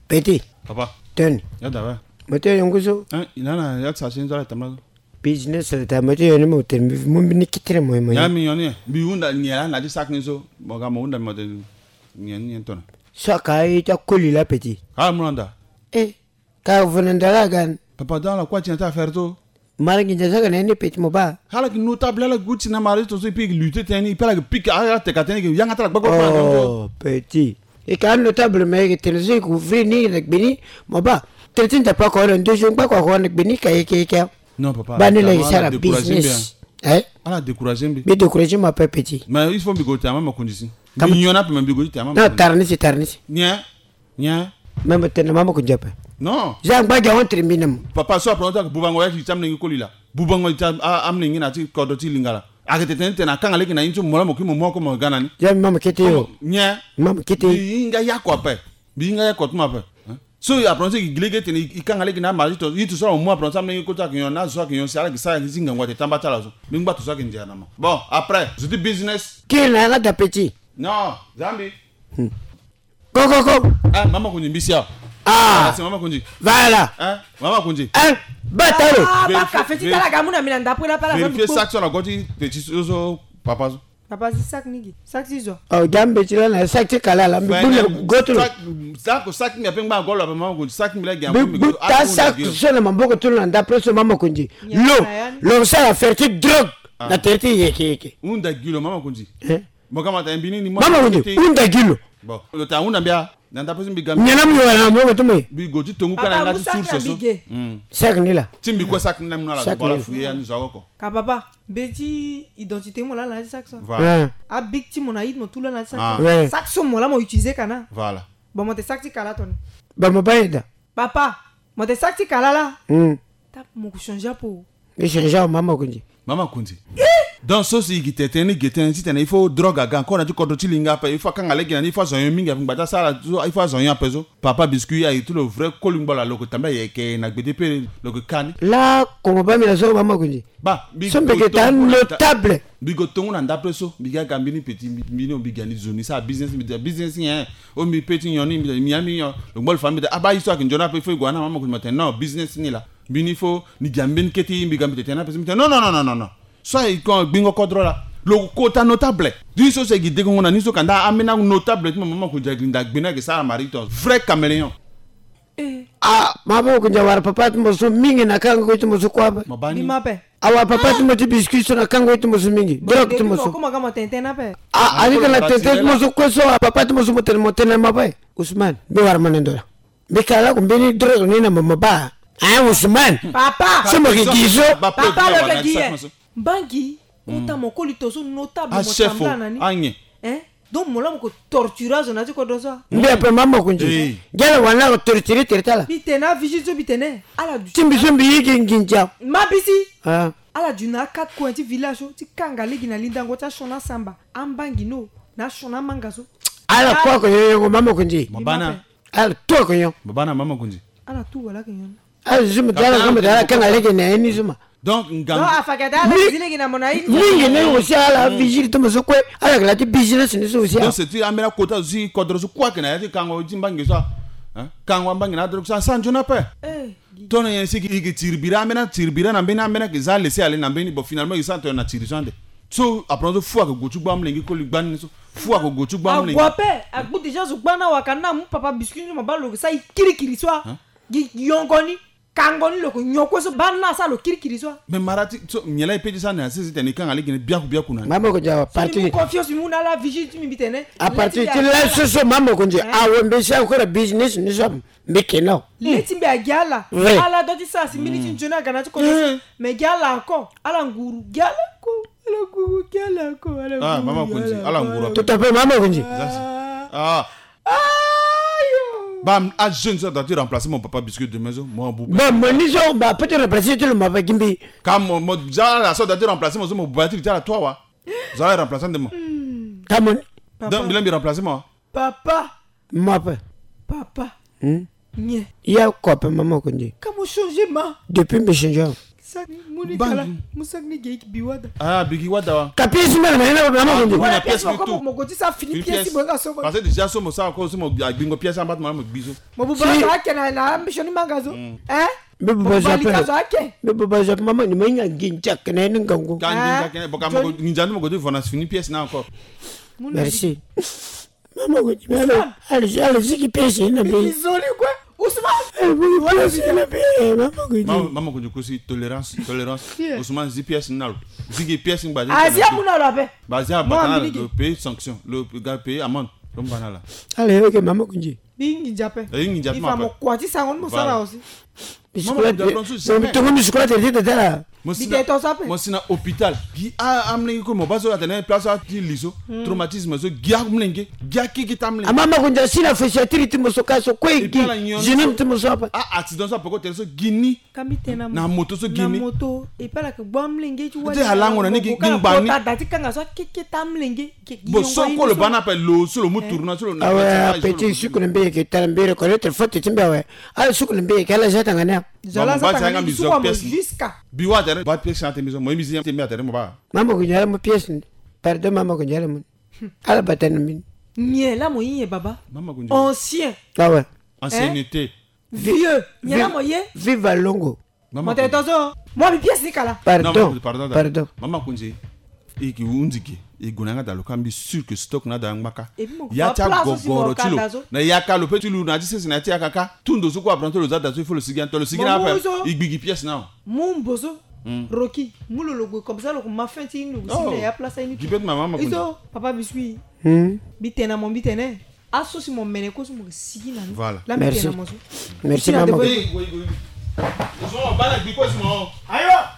Petit. Papa. Ten. Ya dawa. Mate yonguso. Inana ya tsashin zala tamla. Business ta mate yoni mo ten mo bini kitre mo mo. Ya mi yoni. Bi unda nyela na di sak ni so. Boga mo unda mo de nyen ton. Saka ita koli la petit. Ah mulanda. Ka vonandala gan. Papa dans la quoi tu as faire tout. Malaki jazaga nene petit mo ba. Hala ki notable la guti na mari to so pi lutter teni pela ki pique a te kateni ki yanga tala bako. Oh petit. Et quand notable mais que tu ko vini nek bini mo ba. Tu t'as pas encore un deuxième pas quoi nek bini ka. Non papa. Bani la sara business. Ala décourager bi. Bi décourager ma petit. Mais il faut me goûter maman condition. Mignona peut me goûter maman. Non tarnisi. Nya. Même ten maman ko jappe. Non. Jean Baga on termine. Papa so pronto que bubango ya chamne ngi kolila. Bubango ta amne ngi na ti kodoti lingala. Agete tente na kanga leki na incho mola mo kimo mo ko mo gana ni. Jean mama kete yo. Nya. Mama kete. Inga ya ko pe. Binga ya ko tuma pe. So ya pronto ki gilege tene ikanga leki na mari to yitu so mo pronto amne ngi ko ta kinyo na so kinyo sala ki sa ngi ngwa te tamba tala so. Bingba to so ki njana ma. Bon, après, je dis business. Qui n'a pas petit? Non, Zambi. Go. Maman kunji mbisia. C'est maman kunji. Voilà. Maman kunji. Batalo. Baka feti tala gamuna milanda pula pala. Vérifier sac sur la goti petit so papa. Papa si sac nigi. Sac si zo. Oh jambe chila na sac kala la mbuna goto. Sac mi apengba golo pa maman kunji. Sac mi la gam. Ta sac so na mamboko tulu na presso maman kunji. Lo ça faire ti drogue. Na terti yeke. Unda gilo maman kunji. Boka mata mbini ni maman kunji. Unda gilo. Bon, le ta unda bia. Nanda pesi mbi gam. Nyana mi wala mo to bi goti tongu kana ngati source so. Sac ni la. Timbi ko sac na mna la bola fuye ya nzo ko. Ka papa, beji identité mo la na sac ça. Voilà. A big ti mon aid mo tout la na sac. Sac so mo la mo utiliser kana. Voilà. Bon mo te sac ti kala ton. Ba mo baida. Papa, mo te sac ti kala la. Tap mo ko changer pour. Et changer maman kunji. Maman kunji. Dans ce si qui t'était ni geten si il faut drogue à encore tu kodoti linga pa il faut quand aller il faut zonyo minga ngba ça il faut zonyo peso papa biscuit a tout le vrai columba la loko tamba yeke na bdp loko kani là comme ba mi la zo maman kunji ba sombe que tan notable bigo tongu na ndape so biga gambini petit million bigani zoni ça business yen o mi petit yoni mi ami yo le bol famille aba histoire que njona pe fo igwana maman kunji matin non business ni la bini fo ni gambin keti bigambi tena pe non soit quand bingo kodrola le quota notable dis so c'est guidé qu'on a ni so kanda amena notable tu maman ko jaglinda gbina ke ça marito vrai caméléon maman ko jawar papa mo so mingi na kango ko mo so kwa Ni mape. awa papa mo ti biscuit so na kango ko mo so mingi drog to mo so comment comment tentena pe ali kana tete mo so ko so papa mo so mo tena mape Usman be war manendola be kala ko be ni drog ni na mama ba Usman papa so mo gizo papa le dit Bangi, uta mokoli toso notable mo tamba nani. Donc mola mo ko torturage na ko dosa. Mbe pe mama kunji. Gela wana ko torture tertala. Bitena vigile bitene. Ala du. Timbi yiki nginja. Mabisi. Ala du na 4 coins ti village ti kangale gina linda ngota shona samba. Ambangi no na shona mangaso. Ala kwa ko yo mama kunji. Mabana. Ala to ko yo. Mabana mama kunji. Ala tu wala kenyon. Ala zuma dala kama dala kangale gina ni zuma. Donc ngam. Non afakada la vigile gina monaï. Ni ne aussi ala vigile to mo kwe ala la ti business ni so aussi. Donc c'est amela kota zi kodro so kwa kana yati kango jimbangi so. Kango mbangi na dro sa sanjona pe. Tona yensi ki tirbira na mbena mbena ki za laisser aller na mbeni bo finalement il sent na tirisande. So après so fou ko gochu gba mlengi ko ligban so fou ko gochu gba mlengi. Agwa pe agbu déjà so gba na wakana mu papa biscuit no mabalo sa kirikiri so. Yongoni kangoni loko nyoko so banna sa lo kirikiri so. Mais marati so nyela ipeji sa na sisi teni kan ale gine bia kuna. Mama ko jawa parti. Confiance mu na la vigile tu mi bitene. A partir ti la so mama ko nje awon sa ko business ni so mbekeno. Leti mbe agiala. Ala doti sa si minute njona kana ti ko mais giala encore ala nguru giala ko. Maman kunji ala nguru. Tout à fait maman kunji. Bam, à jeune ça doit remplacer mon papa biscuit de maison, moi boubou. Bon, mon niso bah peut-être remplacer tout le mapa gimbi. Quand mon la ça doit remplacer mon boubou tu à toi wa. Vous allez remplacer de moi. Tamon. Donc il aime remplacer moi. Papa. Papa. Nye. Il y a quoi maman kunji. Comment changer ma? Depuis me changer. Muni Bang. kala musak ni geik biwada. Ah, bigi wada wa. Ka pièce mena na mama kunje. Voilà, pièce pièce plutôt. mo goti sa fini Une pièce pièce. mo ga so. Parce que déjà so mo sa ko so mo bingo pièce en bas mo biso. Mo bu ba sa kena na ambitioni mangazo. Bebe Mo baza bali pe. kazo ake. Bebe baza mama ni menga ginchak na ni ngangu. Quand Ah, ninja boka mo ninja mo go de fona fini pièce na encore. Merci. Mama kunje. Allez, ziki pièce na bi. Isoli quoi? Ousmane. Voilà, c'est la paix. Mama kunje. Maman ko ko si tolérance Yeah. Ousmane zi pièce na zigi pièce ngba Asia muna la pe. Bazia Moi, batana Amérique. le pays sanction le gars payer amende comme banala. Allez, OK, mama kunje. Bingi jape. Bingi jape, Ifa mo kwati sangon mo sara aussi. Biscuit. jamais. Tu connais biscuit de là. Bide to sape. Moi sina hôpital gi a amne ko mo bazo atene place a ti liso traumatisme so gi amlenge gi ki tamle. Mama kunje sina fesiatiri timosoka so kweki. Ipala nyono. Jenem timosopa. Ah accident so poko so gini Kambi tena na moto so na gini. moto e pala ke bamlenge tu Te halango na ni gimbani. Ta dati kanga so ke tamlenge ke Bo so ko le bana pe lo so lo mu tourna so lo Ah ouais, petit sucre mbé que talambé reconnaître faute timba ouais. Ah sucre mbé kala jata ngana. Jala Ba sa tanga kanga mi mi zo so pièce. jusqu'à Biwa tere ba pièce na te miso mo misi te mi atere mo ba. Mama kunjala mo pièce. Pardon mama kunjala mo. Ala batana min. nie la mo yin baba. Mama kunje. Ancien, Ah ouais. Ancienneté. vieux, nie la mo ye. Viva longo. Mama Mo te to so. Mo mi pièce ni kala. Pardon. Pardon. Pardon. Mama kunje. E ki unziki. E gonanga dalo kambi sûr que stock na da ngmaka. Et puis, mo Ya fa cha place aussi, mo gogoro kanda tilo. zo. Na ya ka lo petit lu na dise na ti akaka. Tundo so ko apprendre le zada so il faut le sigan to le sigan Mo après. zo. Igbigi pièce na. Mon bozo. Rocky, moule logo comme ça, le ma fin tine le Oh. aussi, il y a place à une. Gibet ma mama kunje. Iso, papa biscuit. Bitena mon bitene. Asso si mon meneko so mo sigi na. Voilà. La Merci. bitena mo so. Merci Ici, la maman. devant- Ils sont bana biko mo. Ayo.